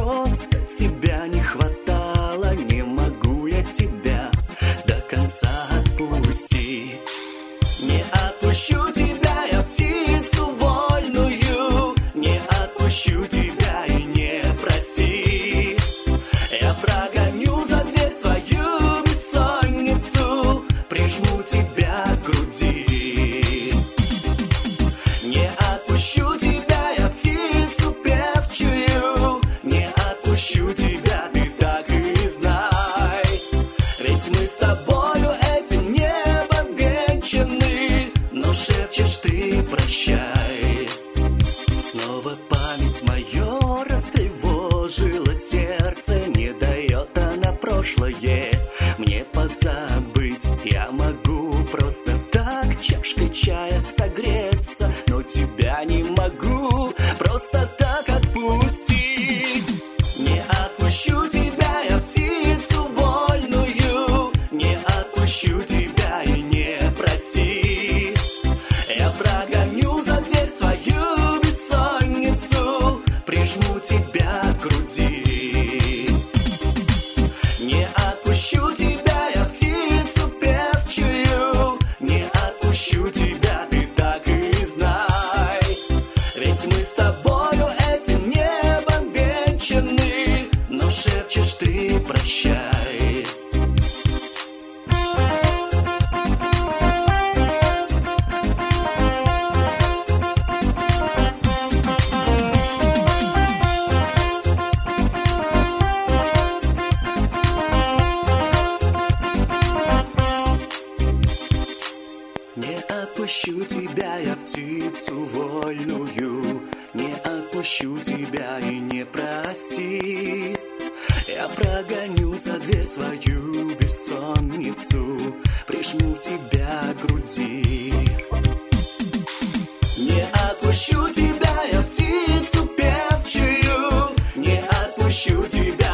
просто тебя не хватало. Не могу я тебя до конца отпустить. Не отпущу тебя, я птицу вольную. Не отпущу тебя и не проси. Я прогоню за дверь свою бессонницу, прижму тебя к груди. Не отпущу тебя, я птицу певчую. Не отпущу тебя, ты так и знай. Ведь мы с тобою этим небом венчаны. Но шепчешь ты прощай. Снова память мое растревожила сердце. Не дает она прошлое мне позабыть. Я могу просто так чашкой чая согреться, но тебя не могу просто так отпустить. Не отпущу тебя, я птицу вольную. Не отпущу тебя и не проси. Я прогоню за дверь свою бессонницу, прижму тебя к груди. Не отпущу тебя, я птицу певчую. Не отпущу тебя, ты так и знай. Ведь мы с тобою этим небом венчаны. Но шепчешь ты прощай. Не отпущу тебя, я птицу вольную. Не отпущу тебя и не проси. Я прогоню за дверь свою бессонницу, прижму тебя к груди. Не отпущу тебя, я птицу певчую. Не отпущу тебя